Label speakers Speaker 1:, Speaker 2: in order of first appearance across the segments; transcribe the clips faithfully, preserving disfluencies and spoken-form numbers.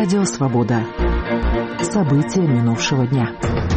Speaker 1: Радио Свобода. События минувшего дня.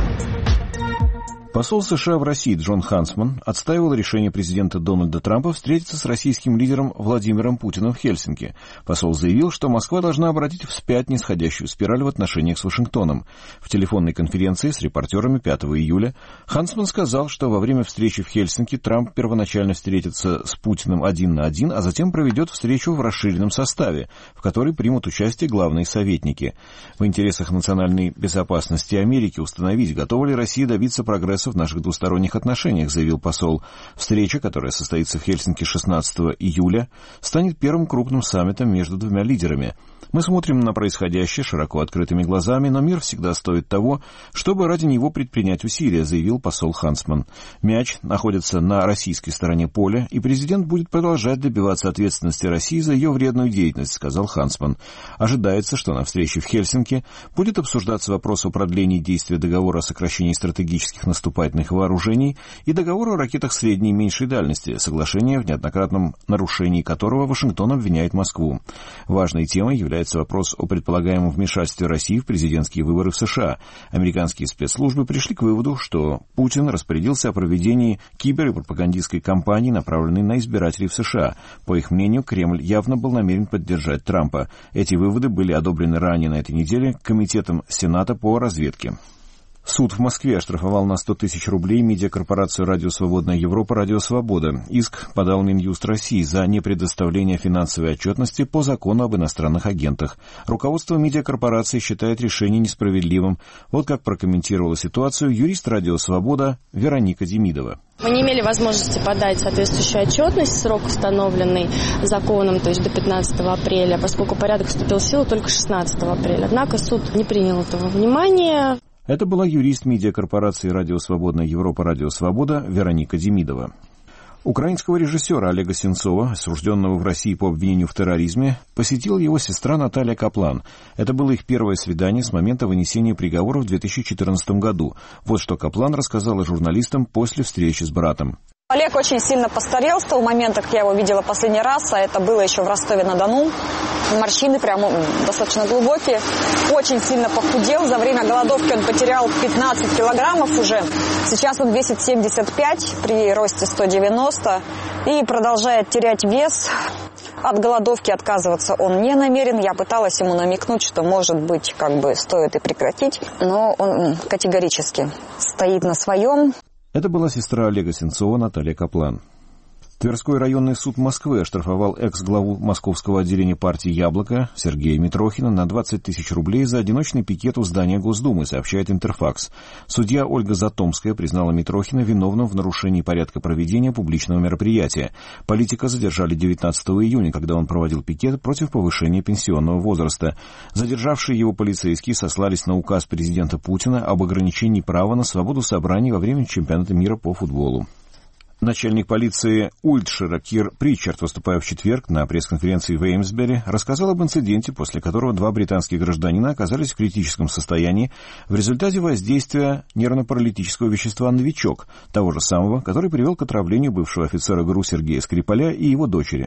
Speaker 2: Посол США в России Джон Хансман отстаивал решение президента Дональда Трампа встретиться с российским лидером Владимиром Путиным в Хельсинки. Посол заявил, что Москва должна обратить вспять нисходящую спираль в отношениях с Вашингтоном. В телефонной конференции с репортерами пятого июля Хансман сказал, что во время встречи в Хельсинки Трамп первоначально встретится с Путиным один на один, а затем проведет встречу в расширенном составе, в которой примут участие главные советники. В интересах национальной безопасности Америки установить, готова ли Россия добиться прогресса в наших двусторонних отношениях, заявил посол. Встреча, которая состоится в Хельсинки шестнадцатого июля, станет первым крупным саммитом между двумя лидерами. Мы смотрим на происходящее широко открытыми глазами, но мир всегда стоит того, чтобы ради него предпринять усилия, заявил посол Хансман. Мяч находится на российской стороне поля, и президент будет продолжать добиваться ответственности России за ее вредную деятельность, сказал Хансман. Ожидается, что на встрече в Хельсинки будет обсуждаться вопрос о продлении действия договора о сокращении стратегических наступательных вооружений и договора о ракетах средней и меньшей дальности, соглашение, в неоднократном нарушении которого Вашингтон обвиняет Москву. Важной темой является вопрос о предполагаемом вмешательстве России в президентские выборы в США. Американские спецслужбы пришли к выводу, что Путин распорядился о проведении кибер- и пропагандистской кампании, направленной на избирателей в США. По их мнению, Кремль явно был намерен поддержать Трампа. Эти выводы были одобрены ранее на этой неделе Комитетом Сената по разведке. Суд в Москве оштрафовал на сто тысяч рублей медиакорпорацию «Радио Свободная Европа» «Радио Свобода». Иск подал Минюст России за непредоставление финансовой отчетности по закону об иностранных агентах. Руководство медиакорпорации считает решение несправедливым. Вот как прокомментировала ситуацию юрист «Радио Свобода» Вероника Демидова.
Speaker 3: Мы не имели возможности подать соответствующую отчетность, срок, установленный законом, то есть до пятнадцатого апреля, поскольку порядок вступил в силу только шестнадцатого апреля. Однако суд не принял этого внимания.
Speaker 2: Это была юрист медиакорпорации «Радио Свободная Европа» «Радио Свобода» Вероника Демидова. Украинского режиссера Олега Сенцова, осужденного в России по обвинению в терроризме, посетила его сестра Наталья Каплан. Это было их первое свидание с момента вынесения приговора в две тысячи четырнадцатом году. Вот что Каплан рассказала журналистам после встречи с братом.
Speaker 4: Олег очень сильно постарел с того момента, как я его видела последний раз, а это было еще в Ростове-на-Дону. Морщины прямо достаточно глубокие. Очень сильно похудел. За время голодовки он потерял пятнадцать килограммов уже. Сейчас он весит семьдесят пять при росте сто девяносто и продолжает терять вес. От голодовки отказываться он не намерен. Я пыталась ему намекнуть, что, может быть, как бы стоит и прекратить, но он категорически стоит на своем.
Speaker 2: Это была сестра Олега Сенцова Наталья Каплан. Тверской районный суд Москвы оштрафовал экс-главу московского отделения партии «Яблоко» Сергея Митрохина на двадцать тысяч рублей за одиночный пикет у здания Госдумы, сообщает Интерфакс. Судья Ольга Затомская признала Митрохина виновным в нарушении порядка проведения публичного мероприятия. Политика задержали девятнадцатого июня, когда он проводил пикет против повышения пенсионного возраста. Задержавшие его полицейские сослались на указ президента Путина об ограничении права на свободу собраний во время чемпионата мира по футболу. Начальник полиции Ультшира Кир Причард, выступая в четверг на пресс-конференции в Эймсбери, рассказал об инциденте, после которого два британских гражданина оказались в критическом состоянии в результате воздействия нервно-паралитического вещества «Новичок», того же самого, который привел к отравлению бывшего офицера ГРУ Сергея Скрипаля и его дочери.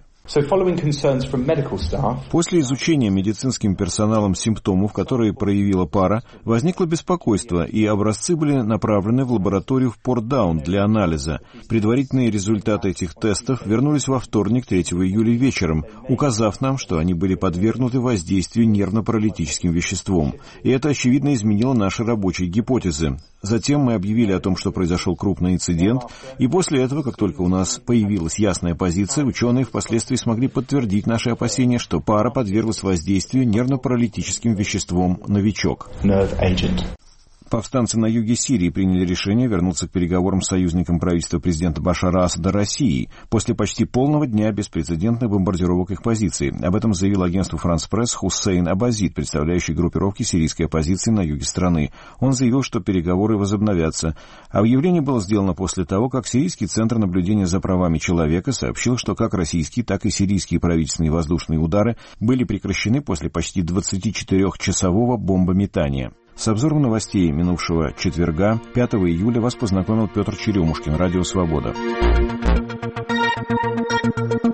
Speaker 2: После изучения медицинским персоналом симптомов, которые проявила пара, возникло беспокойство, и образцы были направлены в лабораторию в Портдаун для анализа. Предварительные результаты этих тестов вернулись во вторник, третьего июля вечером, указав нам, что они были подвергнуты воздействию нервно-паралитическим веществом. И это, очевидно, изменило наши рабочие гипотезы. Затем мы объявили о том, что произошел крупный инцидент, и после этого, как только у нас появилась ясная позиция, ученые впоследствии смогли подтвердить наши опасения, что пара подверглась воздействию нервно-паралитическим веществом «Новичок». Повстанцы на юге Сирии приняли решение вернуться к переговорам с союзником правительства президента Башара Асада Россией после почти полного дня беспрецедентных бомбардировок их позиций. Об этом заявил агентству «Франс Пресс» Хусейн Абазид, представляющий группировки сирийской оппозиции на юге страны. Он заявил, что переговоры возобновятся. Объявление было сделано после того, как Сирийский центр наблюдения за правами человека сообщил, что как российские, так и сирийские правительственные воздушные удары были прекращены после почти двадцатичетырёхчасового бомбометания. С обзором новостей минувшего четверга, пятого июля, вас познакомил Петр Черемушкин, Радио Свобода.